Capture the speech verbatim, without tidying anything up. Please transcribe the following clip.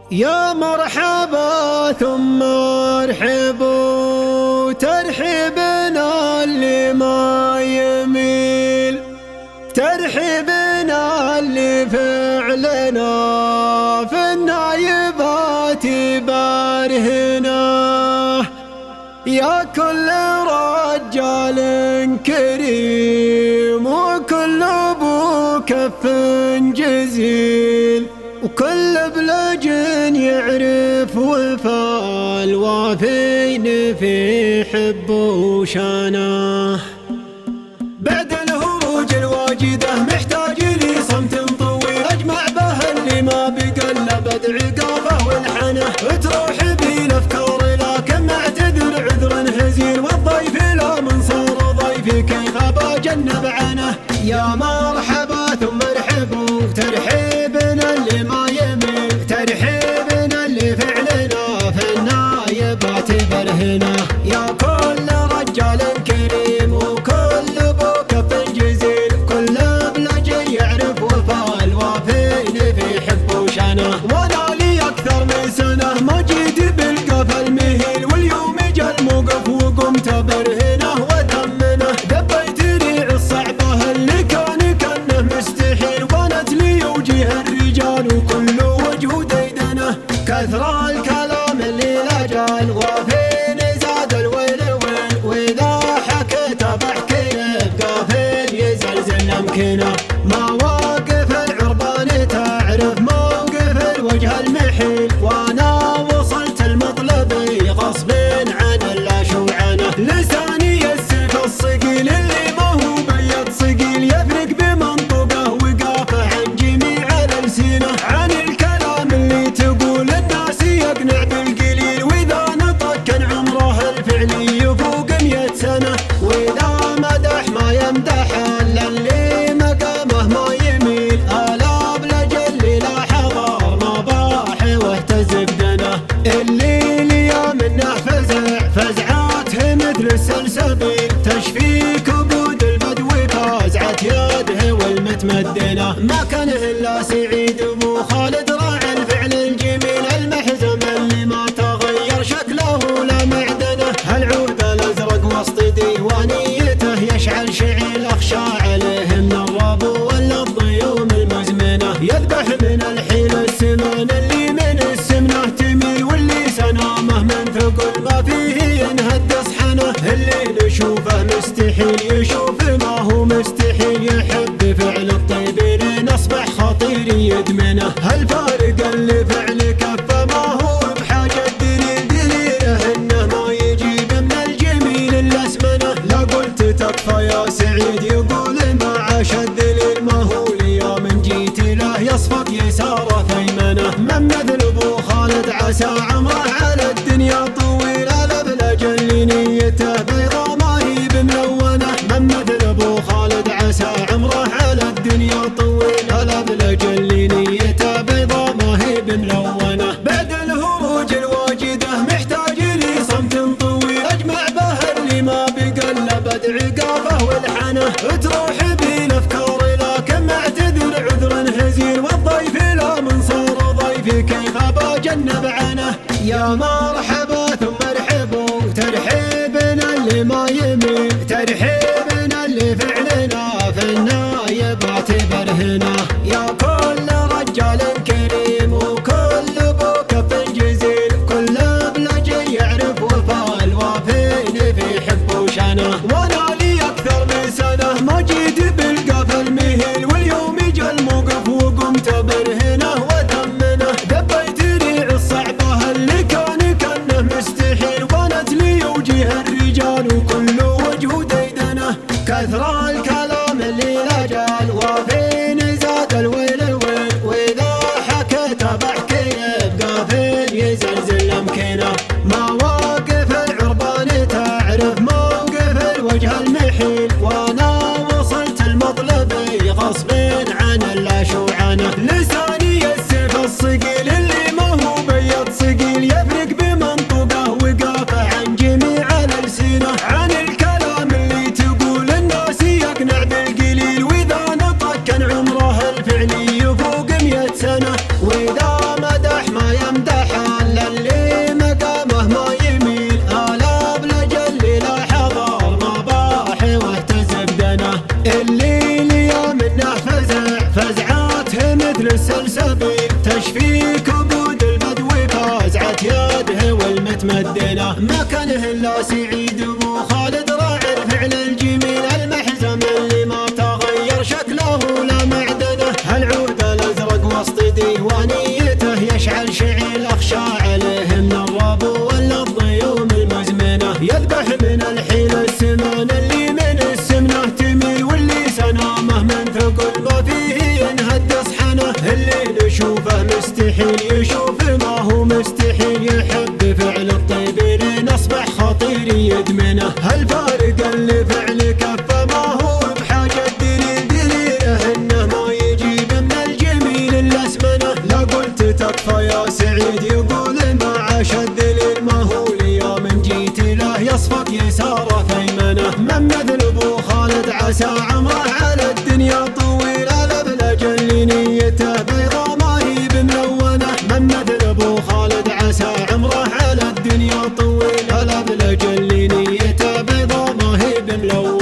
يا مرحبا ثم ارحبوا ترحيبنا اللي ما يميل، ترحيبنا اللي فعلنا في النايبات بارهنا. يا كل رجال كريم وكل ابو كف جزيل، وكل بلج يعرف وفا الوافين في حب وشانه. بعد الهروج الواجده محتاج لي صمت طويل اجمع به اللي ما بقى الا بدع قافه والحنه. تروح بي الافكار لكن معتذر عذر هزيل، والضيف لا من صار ضيفي كيف بجنب عنه. يا مرحبا ثم ارحبوا ترحيبنا اللي ما يميل، ترحيبنا اللي فعلنا في النايبات برهنا. يا كل رجال كريم وكل ابو كف جزيل، كل بلج يعرف وفا الوافين في حب وشانه. وانا لي اكثر من سنه ما جيت بالقفا المهيل، واليوم جا الموقف وقمت برهنه وتمنه. دبيت ريع الصعبه اللي كان كانه مستحيل، وانت لي وجه الرجال وكل وجه ديدنه. كثر الكلام اللي لا جال وافين زاد الويل وين، واذا حكيت بحكي بقافل يزلزل امكنه. مواقف العربان تعرف موقف الوجه المحيل، وانا وصلت المطلبي غصب عن اللاشوعنه. لساني السيف الصقيل اللي ما هو بيض صقيل، يفرق بمنطقه وقافه عن جميع الالسنه. عن الكلام اللي تقول الناس يقنع بالقليل، واذا نطق كان عمره الفعلي يفوق مية سنه. واذا مدح ما يمدح الا اللي مقامه ما يميل، الا بلجل لا حضر ما باح واهتز بدنه. اللي ليا منه فزع فزعاته مثل السلسبيل، تشفي كبود البدو فازعة يده والمتمدنه. ما كان الا سعيد ابو خالد راعي الفعل الجميل، المحزم اللي ما تغير شكله لا معدنه. هالعود الازرق وسط ديوانيته يشعل شعيل، اخشى عليه من الرب ولا الضيوم المزمنه. يذبح من الحين السمان اللي من السمنه تميل، واللي سنامه من ثقل ما فيه ينهد صحنه. اللي نشوفه مستحيل يشوف ما هو مستحيل، يحب فعل الطيب لين اصبح خطير يدمنه. هالفارق اللي فعل كفه ما هو بحاجه دليل، دليله انه ما يجيب من الجميل الا اسمنه. لا قلت تكفى يا سعيد يقول ما عاش الدليل، ما هو اليوم من جيت له يصفق يساره ثيمنه. من مثل ابو خالد عسى عمره على الدنيا طويل، الابلج اللي نيته بيضا ما هي بملونه. من مثل ابو خالد عسى عمره على الدنيا طويل، الابلج اللي نيته بيضا ما هي بملونه. بعد الهروج الواجده محتاج لي صمت طويل اجمع به اللي ما بقى الا بدع قافه والحنه. تروح بي الافكار لكن معتذر عذر هزيل، والضيف لا من صار ضيفي كيف بجنب عنه. يا مرحبا ثم ارحبوا ترحيبنا اللي ما يميل، ترحيبنا اللي فعلنا في النايبات برهنا. يا كل رجال كريم وكل ابو كف جزيل، كل بلج يعرف وفا الوافين في حب وشانه. وانا لي اكثر من سنه ما جيت بالقفا المهيل، واليوم جا الموقف وقمت برهنه وتمنه. دبيت ريع الصعبه اللي كان كانه مستحيل، وانت لي وجه الرجال وكل وجه ديدنه. كثر الكلام اللي لا جال وافين زاد الويل وين، واذا حكيت بحكي بقافل يزلزل امكنه. مواقف العربان تعرف موقف الوجه المحيل، وانا وصلت المطلبي غصب عن اللاشوعنه. لساني السيف الصقيل اللي ما هو بيض صقيل، يفرق بمنطقه وقافه عن جميع الالسنه. عن الكلام اللي تقول الناس يقنع بالقليل، واذا نطق كان عمره الفعلي يفوق مية سنه. واذا عاش في كبود البدو فازعة يده والمتمدنة، ما كانه الا سعيد ابو خالد راعي الفعل الجميل المحزم اللي ما تغير شكله لا معدنه. العود الازرق وسط ديوانيته يشعل شعيل اخشى عليه من الرب ولا الضيوم المزمنه، يذبح من الحيل السمان اللي من السمنه تميل، واللي سنامه من ثقل ما فيه ينهد صحنه، اللي نشوفه مستحيل يشوف ما هو مستحيل، يحب فعل الطيب لين اصبح خطير يدمنه. الفارق اللي فعل كفه ما هو بحاجه دليل، دليله انه ما يجيب من الجميل الا اسمنه. لا قلت تكفى يا سعيد يقول ما عاش الدليل، ما هو اليوم جيت له يصفق يساره فيمنه. من مثل ابو خالد عسى عمره على الدنيا طويل، الابلج اللي نيته بيضا ما هي بملونه. من مثل ابو خالد عسى عمره على الدنيا طويل، الابلج اللي نيته بيضا ما هي بملونه.